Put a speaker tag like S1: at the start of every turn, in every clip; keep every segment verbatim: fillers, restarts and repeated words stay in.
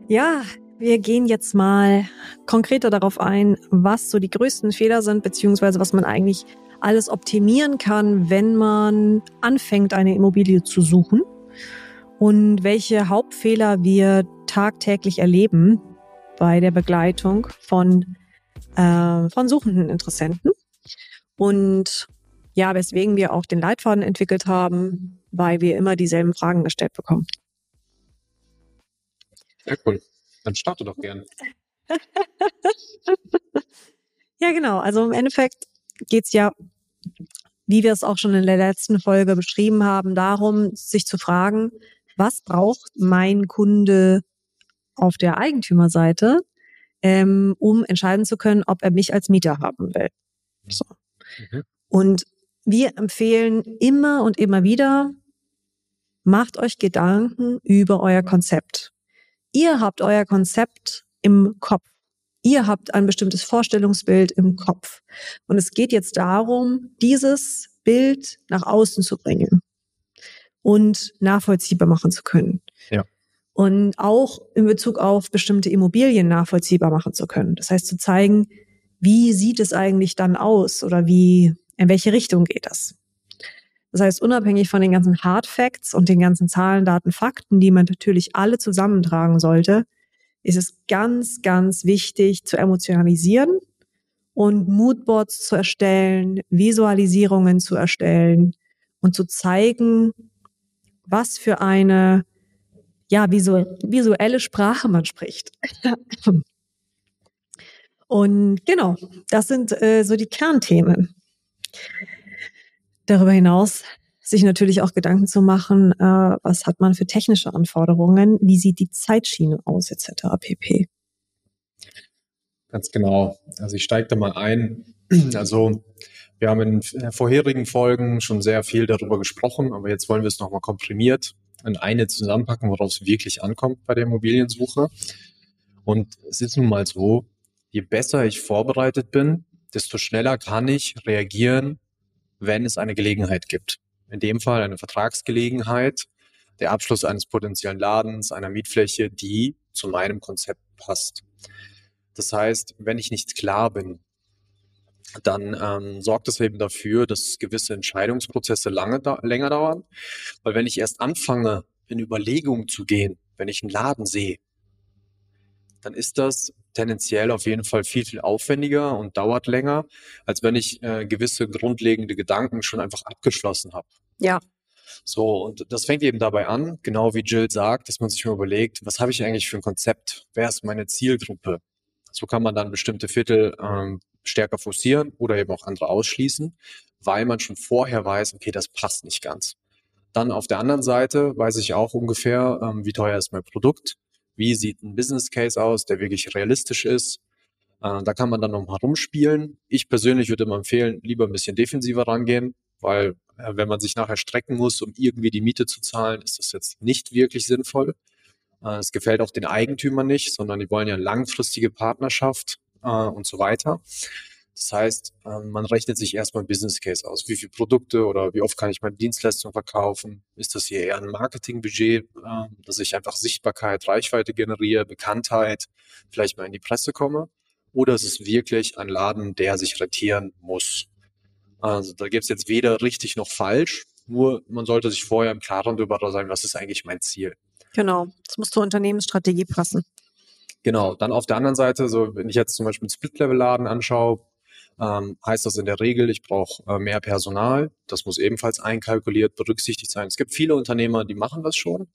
S1: Ja, wir gehen jetzt mal konkreter darauf ein, was so die größten Fehler sind, beziehungsweise was man eigentlich alles optimieren kann, wenn man anfängt, eine Immobilie zu suchen und welche Hauptfehler wir tagtäglich erleben bei der Begleitung von, äh, von suchenden Interessenten und ja, weswegen wir auch den Leitfaden entwickelt haben, weil wir immer dieselben Fragen gestellt bekommen.
S2: Sehr cool. Dann starte doch gerne.
S1: Ja, genau. Also im Endeffekt geht's ja, wie wir es auch schon in der letzten Folge beschrieben haben, darum, sich zu fragen, was braucht mein Kunde auf der Eigentümerseite, ähm, um entscheiden zu können, ob er mich als Mieter haben will. So. Mhm. Und wir empfehlen immer und immer wieder, macht euch Gedanken über euer Konzept. Ihr habt euer Konzept im Kopf. Ihr habt ein bestimmtes Vorstellungsbild im Kopf. Und es geht jetzt darum, dieses Bild nach außen zu bringen und nachvollziehbar machen zu können.
S2: Ja.
S1: Und auch in Bezug auf bestimmte Immobilien nachvollziehbar machen zu können. Das heißt, zu zeigen, wie sieht es eigentlich dann aus oder wie, in welche Richtung geht das? Das heißt, unabhängig von den ganzen Hard Facts und den ganzen Zahlen, Daten, Fakten, die man natürlich alle zusammentragen sollte, ist es ganz, ganz wichtig zu emotionalisieren und Moodboards zu erstellen, Visualisierungen zu erstellen und zu zeigen, was für eine ja, visuelle Sprache man spricht. Und genau, das sind äh, so die Kernthemen. Darüber hinaus sich natürlich auch Gedanken zu machen, äh, was hat man für technische Anforderungen, wie sieht die Zeitschiene aus, et cetera pp.
S2: Ganz genau. Also ich steige da mal ein. Also wir haben in vorherigen Folgen schon sehr viel darüber gesprochen, aber jetzt wollen wir es nochmal komprimiert in eine zusammenpacken, worauf es wirklich ankommt bei der Immobiliensuche. Und es ist nun mal so, je besser ich vorbereitet bin, desto schneller kann ich reagieren, wenn es eine Gelegenheit gibt. In dem Fall eine Vertragsgelegenheit, der Abschluss eines potenziellen Ladens, einer Mietfläche, die zu meinem Konzept passt. Das heißt, wenn ich nicht klar bin, dann ähm, sorgt das eben dafür, dass gewisse Entscheidungsprozesse lange da, länger dauern. Weil wenn ich erst anfange, in Überlegungen zu gehen, wenn ich einen Laden sehe, dann ist das tendenziell auf jeden Fall viel, viel aufwendiger und dauert länger, als wenn ich äh, gewisse grundlegende Gedanken schon einfach abgeschlossen habe.
S1: Ja.
S2: So, und das fängt eben dabei an, genau wie Jill sagt, dass man sich mal überlegt, was habe ich eigentlich für ein Konzept? Wer ist meine Zielgruppe? So kann man dann bestimmte Viertel ähm, stärker forcieren oder eben auch andere ausschließen, weil man schon vorher weiß, okay, das passt nicht ganz. Dann auf der anderen Seite weiß ich auch ungefähr, ähm, wie teuer ist mein Produkt, wie sieht ein Business Case aus, der wirklich realistisch ist. Äh, da kann man dann nochmal rumspielen. Ich persönlich würde immer empfehlen, lieber ein bisschen defensiver rangehen, weil äh, wenn man sich nachher strecken muss, um irgendwie die Miete zu zahlen, ist das jetzt nicht wirklich sinnvoll. Äh, es gefällt auch den Eigentümern nicht, sondern die wollen ja langfristige Partnerschaft äh, und so weiter. Das heißt, man rechnet sich erstmal ein Business Case aus. Wie viele Produkte oder wie oft kann ich meine Dienstleistung verkaufen? Ist das hier eher ein Marketingbudget, dass ich einfach Sichtbarkeit, Reichweite generiere, Bekanntheit, vielleicht mal in die Presse komme? Oder ist es wirklich ein Laden, der sich rentieren muss? Also da gibt es jetzt weder richtig noch falsch, nur man sollte sich vorher im Klaren darüber sein, was ist eigentlich mein Ziel.
S1: Genau, das muss zur Unternehmensstrategie passen.
S2: Genau, dann auf der anderen Seite, so wenn ich jetzt zum Beispiel einen Split-Level-Laden anschaue, Ähm, heißt das in der Regel, ich brauche äh, mehr Personal. Das muss ebenfalls einkalkuliert, berücksichtigt sein. Es gibt viele Unternehmer, die machen das schon.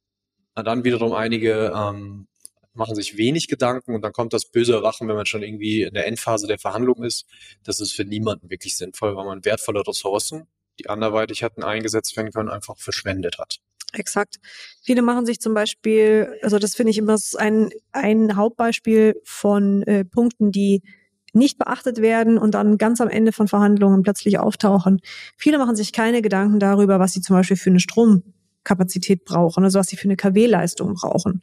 S2: Und dann wiederum einige ähm, machen sich wenig Gedanken und dann kommt das böse Erwachen, wenn man schon irgendwie in der Endphase der Verhandlung ist. Das ist für niemanden wirklich sinnvoll, weil man wertvolle Ressourcen, die anderweitig hätten eingesetzt werden können, einfach verschwendet hat.
S1: Exakt. Viele machen sich zum Beispiel, also das finde ich immer ein, ein Hauptbeispiel von äh, Punkten, die nicht beachtet werden und dann ganz am Ende von Verhandlungen plötzlich auftauchen. Viele machen sich keine Gedanken darüber, was sie zum Beispiel für eine Stromkapazität brauchen, also was sie für eine K W-Leistung brauchen.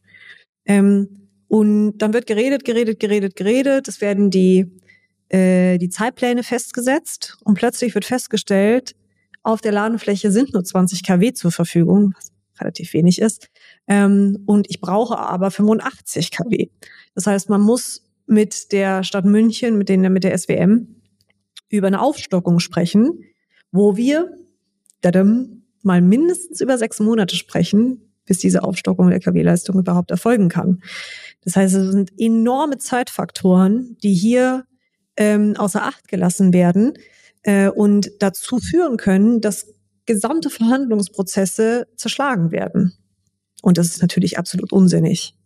S1: Ähm, und dann wird geredet, geredet, geredet, geredet. Es werden die, äh, die Zeitpläne festgesetzt und plötzlich wird festgestellt, auf der Ladenfläche sind nur zwanzig Kilowatt zur Verfügung, was relativ wenig ist. Ähm, und ich brauche aber fünfundachtzig Kilowatt. Das heißt, man muss mit der Stadt München, mit, den, mit der S W M über eine Aufstockung sprechen, wo wir tadam, mal mindestens über sechs Monate sprechen, bis diese Aufstockung der KW-Leistung überhaupt erfolgen kann. Das heißt, es sind enorme Zeitfaktoren, die hier ähm, außer Acht gelassen werden äh, und dazu führen können, dass gesamte Verhandlungsprozesse zerschlagen werden. Und das ist natürlich absolut unsinnig.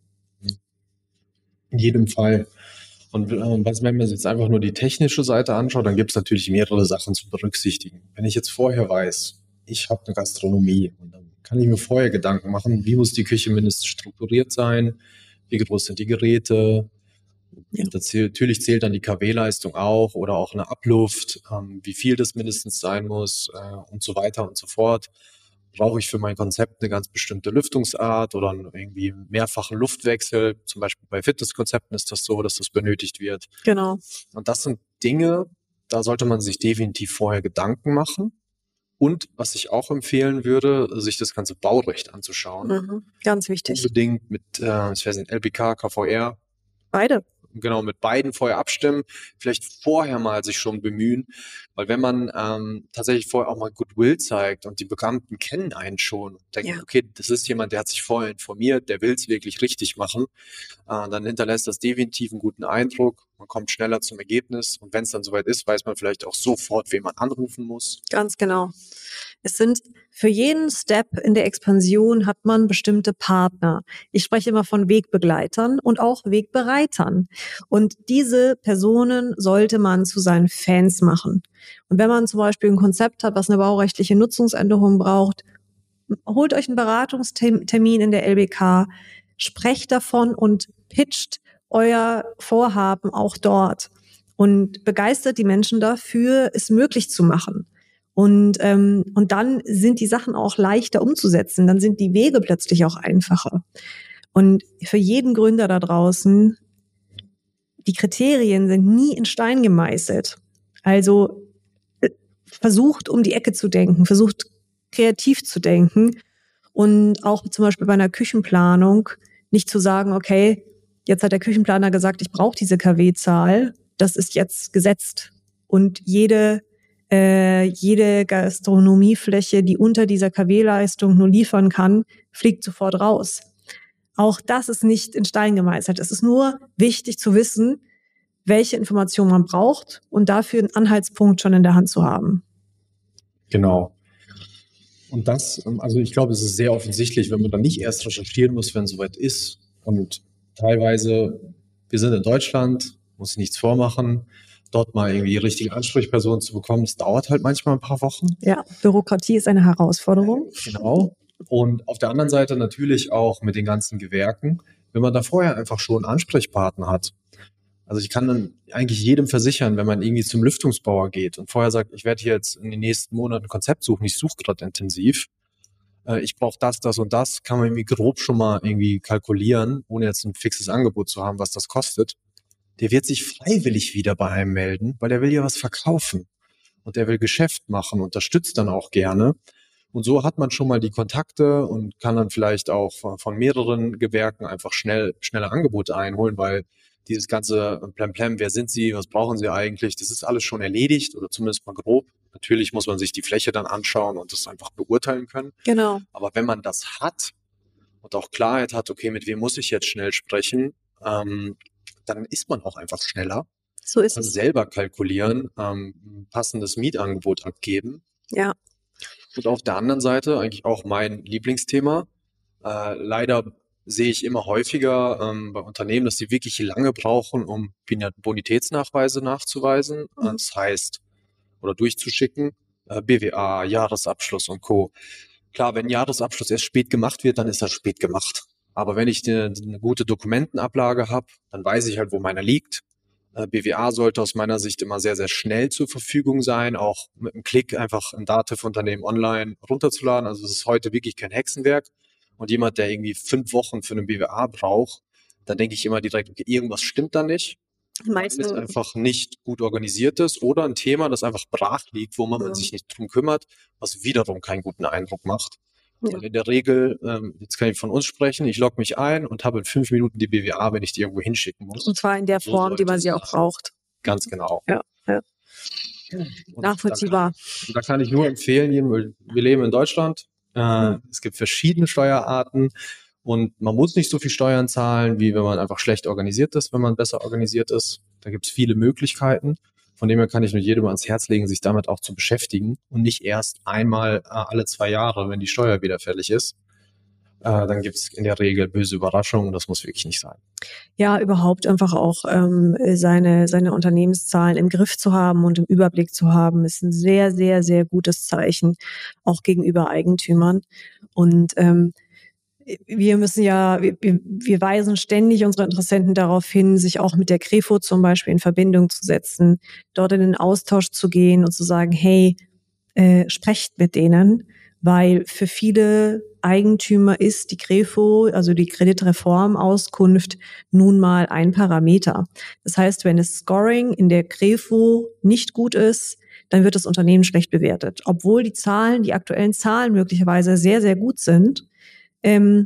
S2: In jedem Fall. Und äh, was, wenn man sich jetzt einfach nur die technische Seite anschaut, dann gibt es natürlich mehrere Sachen zu berücksichtigen. Wenn ich jetzt vorher weiß, ich habe eine Gastronomie, und dann kann ich mir vorher Gedanken machen, wie muss die Küche mindestens strukturiert sein, wie groß sind die Geräte, ja. Das zählt, natürlich zählt dann die KW-Leistung auch oder auch eine Abluft, ähm, wie viel das mindestens sein muss äh, und so weiter und so fort. Brauche ich für mein Konzept eine ganz bestimmte Lüftungsart oder einen irgendwie mehrfachen Luftwechsel? Zum Beispiel bei Fitnesskonzepten ist das so, dass das benötigt wird.
S1: Genau.
S2: Und das sind Dinge, da sollte man sich definitiv vorher Gedanken machen. Und was ich auch empfehlen würde, sich das ganze Baurecht anzuschauen.
S1: Mhm. Ganz wichtig.
S2: Unbedingt mit, äh, ich weiß nicht, L B K, K V R.
S1: Beide.
S2: Genau, mit beiden vorher abstimmen, vielleicht vorher mal sich schon bemühen, weil wenn man ähm, tatsächlich vorher auch mal Goodwill zeigt und die Bekannten kennen einen schon und denken, ja. okay, das ist jemand, der hat sich vorher informiert, der will es wirklich richtig machen, äh, dann hinterlässt das definitiv einen guten Eindruck, man kommt schneller zum Ergebnis und wenn es dann soweit ist, weiß man vielleicht auch sofort, wen man anrufen muss.
S1: Ganz genau. Es sind für jeden Step in der Expansion hat man bestimmte Partner. Ich spreche immer von Wegbegleitern und auch Wegbereitern. Und diese Personen sollte man zu seinen Fans machen. Und wenn man zum Beispiel ein Konzept hat, was eine baurechtliche Nutzungsänderung braucht, holt euch einen Beratungstermin in der L B K, sprecht davon und pitcht euer Vorhaben auch dort und begeistert die Menschen dafür, es möglich zu machen. Und, ähm, und dann sind die Sachen auch leichter umzusetzen. Dann sind die Wege plötzlich auch einfacher. Und für jeden Gründer da draußen, die Kriterien sind nie in Stein gemeißelt. Also versucht, um die Ecke zu denken, versucht kreativ zu denken und auch zum Beispiel bei einer Küchenplanung nicht zu sagen, okay, jetzt hat der Küchenplaner gesagt, ich brauche diese KW-Zahl, das ist jetzt gesetzt. Und jede Äh, jede Gastronomiefläche, die unter dieser KW-Leistung nur liefern kann, fliegt sofort raus. Auch das ist nicht in Stein gemeißelt. Es ist nur wichtig zu wissen, welche Informationen man braucht und dafür einen Anhaltspunkt schon in der Hand zu haben.
S2: Genau. Und das, also ich glaube, es ist sehr offensichtlich, wenn man dann nicht erst recherchieren muss, wenn es soweit ist. Und teilweise, wir sind in Deutschland, muss nichts vormachen, dort mal irgendwie die richtige Ansprechperson zu bekommen, das dauert halt manchmal ein paar Wochen.
S1: Ja, Bürokratie ist eine Herausforderung.
S2: Genau. Und auf der anderen Seite natürlich auch mit den ganzen Gewerken, wenn man da vorher einfach schon einen Ansprechpartner hat. Also ich kann dann eigentlich jedem versichern, wenn man irgendwie zum Lüftungsbauer geht und vorher sagt, ich werde hier jetzt in den nächsten Monaten ein Konzept suchen, ich suche gerade intensiv, äh, ich brauche das, das und das, kann man irgendwie grob schon mal irgendwie kalkulieren, ohne jetzt ein fixes Angebot zu haben, was das kostet. Der wird sich freiwillig wieder bei einem melden, weil der will ja was verkaufen und der will Geschäft machen, unterstützt dann auch gerne. Und so hat man schon mal die Kontakte und kann dann vielleicht auch von, von mehreren Gewerken einfach schnell schnelle Angebote einholen, weil dieses ganze Plemplem, wer sind Sie, was brauchen Sie eigentlich, das ist alles schon erledigt oder zumindest mal grob. Natürlich muss man sich die Fläche dann anschauen und das einfach beurteilen können.
S1: Genau.
S2: Aber wenn man das hat und auch Klarheit hat, okay, mit wem muss ich jetzt schnell sprechen, ähm, dann ist man auch einfach schneller.
S1: So ist
S2: kann
S1: es.
S2: selber kalkulieren, ähm, ein passendes Mietangebot abgeben.
S1: Ja.
S2: Und auf der anderen Seite eigentlich auch mein Lieblingsthema. Äh, leider sehe ich immer häufiger ähm, bei Unternehmen, dass sie wirklich lange brauchen, um Bonitätsnachweise nachzuweisen.
S1: Mhm.
S2: Das heißt, oder durchzuschicken, äh, B W A, Jahresabschluss und Co. Klar, wenn Jahresabschluss erst spät gemacht wird, dann ist das spät gemacht. Aber wenn ich eine, eine gute Dokumentenablage habe, dann weiß ich halt, wo meiner liegt. Äh, B W A sollte aus meiner Sicht immer sehr, sehr schnell zur Verfügung sein, auch mit einem Klick einfach ein Dativ-Unternehmen online runterzuladen. Also es ist heute wirklich kein Hexenwerk. Und jemand, der irgendwie fünf Wochen für eine B W A braucht, dann denke ich immer direkt, okay, irgendwas stimmt da nicht. Meistens ist einfach nicht gut organisiert ist oder ein Thema, das einfach brach liegt, wo man, ja. man sich nicht drum kümmert, was wiederum keinen guten Eindruck macht. Ja. Und in der Regel, ähm, jetzt kann ich von uns sprechen, ich logge mich ein und habe in fünf Minuten die B W A, wenn ich die irgendwo hinschicken muss.
S1: Und zwar in der so Form, die man sie auch braucht.
S2: Ganz genau.
S1: Ja, ja.
S2: Und
S1: nachvollziehbar.
S2: Da kann, da kann ich nur empfehlen, wir leben in Deutschland, äh, es gibt verschiedene Steuerarten und man muss nicht so viel Steuern zahlen, wie wenn man einfach schlecht organisiert ist, wenn man besser organisiert ist. Da gibt es viele Möglichkeiten. Von dem her kann ich nur jedem ans Herz legen, sich damit auch zu beschäftigen und nicht erst einmal äh, alle zwei Jahre, wenn die Steuer wieder fällig ist. Äh, dann gibt es in der Regel böse Überraschungen. Das muss wirklich nicht sein.
S1: Ja, überhaupt einfach auch ähm, seine, seine Unternehmenszahlen im Griff zu haben und im Überblick zu haben, ist ein sehr, sehr, sehr gutes Zeichen, auch gegenüber Eigentümern. Und ähm, wir müssen ja, wir, wir weisen ständig unsere Interessenten darauf hin, sich auch mit der Krefo zum Beispiel in Verbindung zu setzen, dort in den Austausch zu gehen und zu sagen, hey, äh, sprecht mit denen, weil für viele Eigentümer ist die Krefo, also die Kreditreformauskunft, nun mal ein Parameter. Das heißt, wenn das Scoring in der Krefo nicht gut ist, dann wird das Unternehmen schlecht bewertet. Obwohl die Zahlen, die aktuellen Zahlen möglicherweise sehr, sehr gut sind, ähm,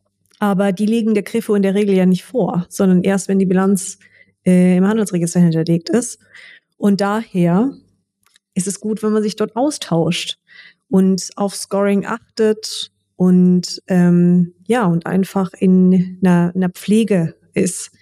S1: aber die legen der Krefo in der Regel ja nicht vor, sondern erst, wenn die Bilanz äh, im Handelsregister hinterlegt ist. Und daher ist es gut, wenn man sich dort austauscht und auf Scoring achtet und ähm, ja und einfach in einer, einer Pflege ist.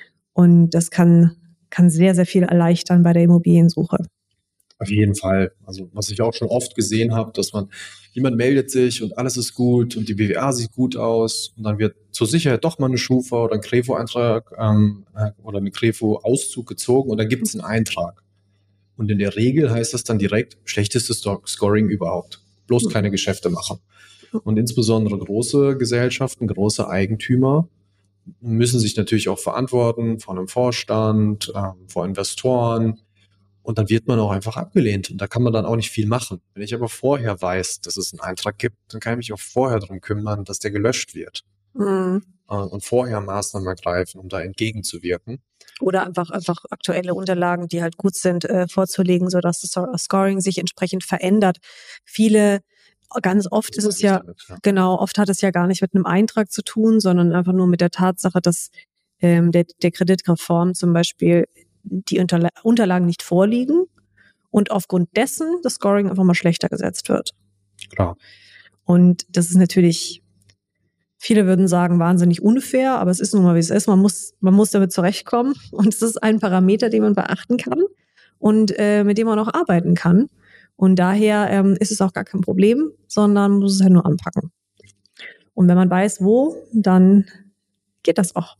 S1: Und das kann kann sehr, sehr viel erleichtern bei der Immobiliensuche.
S2: Auf jeden Fall. Also was ich auch schon oft gesehen habe, dass man, jemand meldet sich und alles ist gut und die B W A sieht gut aus und dann wird zur Sicherheit doch mal eine Schufa oder ein Krefo-Eintrag ähm, oder eine Krefo-Auszug gezogen und dann gibt es einen Eintrag. Und in der Regel heißt das dann direkt schlechtestes Scoring überhaupt. Bloß keine Geschäfte machen. Und insbesondere große Gesellschaften, große Eigentümer müssen sich natürlich auch verantworten vor einem Vorstand, ähm, vor Investoren. Und dann wird man auch einfach abgelehnt. Und da kann man dann auch nicht viel machen. Wenn ich aber vorher weiß, dass es einen Eintrag gibt, dann kann ich mich auch vorher darum kümmern, dass der gelöscht wird. Mhm. Und vorher Maßnahmen ergreifen, um da entgegenzuwirken.
S1: Oder einfach, einfach aktuelle Unterlagen, die halt gut sind, äh, vorzulegen, sodass das Scoring sich entsprechend verändert. Viele, ganz oft ist es ja, damit, ja, genau, oft hat es ja gar nicht mit einem Eintrag zu tun, sondern einfach nur mit der Tatsache, dass ähm, der, der Kreditreform zum Beispiel die Unterla- Unterlagen nicht vorliegen und aufgrund dessen das Scoring einfach mal schlechter gesetzt wird.
S2: Klar.
S1: Und das ist natürlich, viele würden sagen, wahnsinnig unfair, aber es ist nun mal, wie es ist. Man muss, man muss damit zurechtkommen und es ist ein Parameter, den man beachten kann und äh, mit dem man auch arbeiten kann. Und daher ähm, ist es auch gar kein Problem, sondern muss es halt nur anpacken. Und wenn man weiß, wo, dann geht das auch.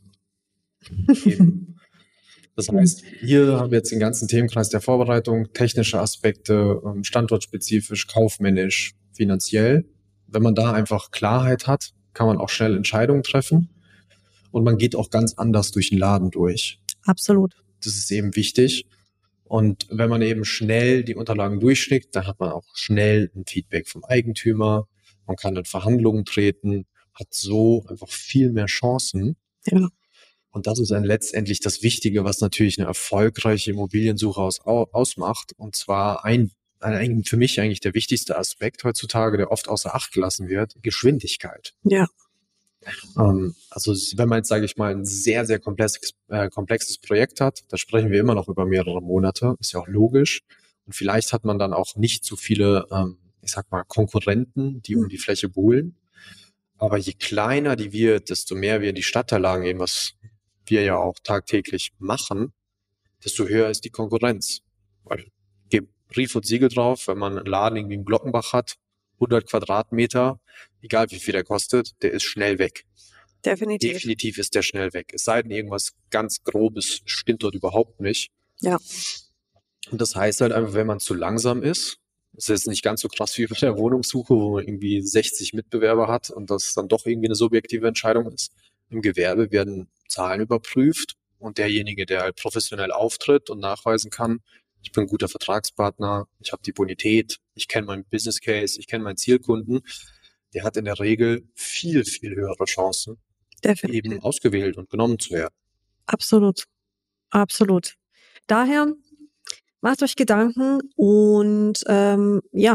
S2: Eben. Das heißt, hier haben wir jetzt den ganzen Themenkreis der Vorbereitung, technische Aspekte, standortspezifisch, kaufmännisch, finanziell. Wenn man da einfach Klarheit hat, kann man auch schnell Entscheidungen treffen und man geht auch ganz anders durch den Laden durch.
S1: Absolut.
S2: Das ist eben wichtig. Und wenn man eben schnell die Unterlagen durchschickt, dann hat man auch schnell ein Feedback vom Eigentümer. Man kann in Verhandlungen treten, hat so einfach viel mehr Chancen.
S1: Ja.
S2: Und das ist dann letztendlich das Wichtige, was natürlich eine erfolgreiche Immobiliensuche aus, ausmacht. Und zwar ein, ein, für mich eigentlich der wichtigste Aspekt heutzutage, der oft außer Acht gelassen wird, Geschwindigkeit.
S1: Ja.
S2: Ähm, also wenn man jetzt, sage ich mal, ein sehr, sehr komplexes, äh, komplexes Projekt hat, da sprechen wir immer noch über mehrere Monate, ist ja auch logisch. Und vielleicht hat man dann auch nicht so viele, ähm, ich sag mal, Konkurrenten, die um die Fläche buhlen. Aber je kleiner die wird, desto mehr wir in die Stadtteillage gehen, was wir ja auch tagtäglich machen, desto höher ist die Konkurrenz. Weil gibt Brief und Siegel drauf, wenn man einen Laden irgendwie in Glockenbach hat, hundert Quadratmeter, egal wie viel der kostet, der ist schnell weg.
S1: Definitiv.
S2: Definitiv ist der schnell weg. Es sei denn, irgendwas ganz Grobes stimmt dort überhaupt nicht.
S1: Ja.
S2: Und das heißt halt einfach, wenn man zu langsam ist, das ist jetzt nicht ganz so krass wie bei der Wohnungssuche, wo man irgendwie sechzig Mitbewerber hat und das dann doch irgendwie eine subjektive Entscheidung ist. Im Gewerbe werden Zahlen überprüft und derjenige, der halt professionell auftritt und nachweisen kann, ich bin ein guter Vertragspartner, ich habe die Bonität, ich kenne meinen Business Case, ich kenne meinen Zielkunden, der hat in der Regel viel, viel höhere Chancen, Definitiv. eben ausgewählt und genommen zu werden.
S1: Absolut. Absolut. Daher macht euch Gedanken und ähm, ja,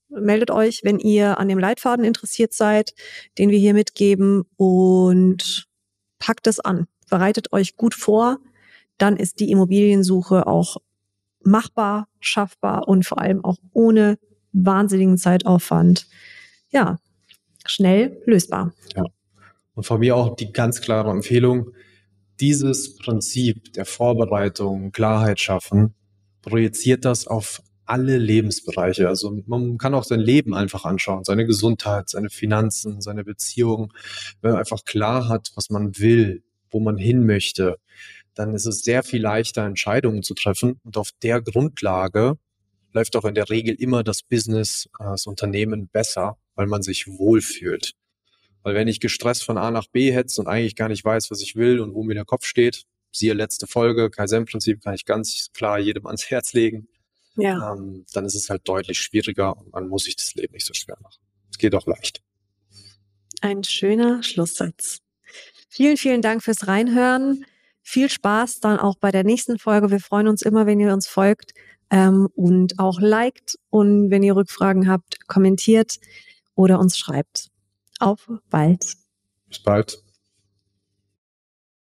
S1: meldet euch, wenn ihr an dem Leitfaden interessiert seid, den wir hier mitgeben, und packt es an. Bereitet euch gut vor, dann ist die Immobiliensuche auch machbar, schaffbar und vor allem auch ohne wahnsinnigen Zeitaufwand, ja, schnell lösbar.
S2: Ja. Und von mir auch die ganz klare Empfehlung, dieses Prinzip der Vorbereitung, Klarheit schaffen, projiziert das auf alle Lebensbereiche. Also man kann auch sein Leben einfach anschauen, seine Gesundheit, seine Finanzen, seine Beziehungen. Wenn man einfach klar hat, was man will, wo man hin möchte, dann ist es sehr viel leichter, Entscheidungen zu treffen. Und auf der Grundlage läuft auch in der Regel immer das Business, das Unternehmen besser, weil man sich wohlfühlt. Weil wenn ich gestresst von A nach B hetze und eigentlich gar nicht weiß, was ich will und wo mir der Kopf steht, siehe letzte Folge, Kaizen-Prinzip kann ich ganz klar jedem ans Herz legen,
S1: ja.
S2: ähm, dann ist es halt deutlich schwieriger und man muss sich das Leben nicht so schwer machen. Es geht auch leicht.
S1: Ein schöner Schlusssatz. Vielen, vielen Dank fürs Reinhören. Viel Spaß dann auch bei der nächsten Folge. Wir freuen uns immer, wenn ihr uns folgt ähm, und auch liked. Und wenn ihr Rückfragen habt, kommentiert oder uns schreibt. Auf bald.
S2: Bis bald.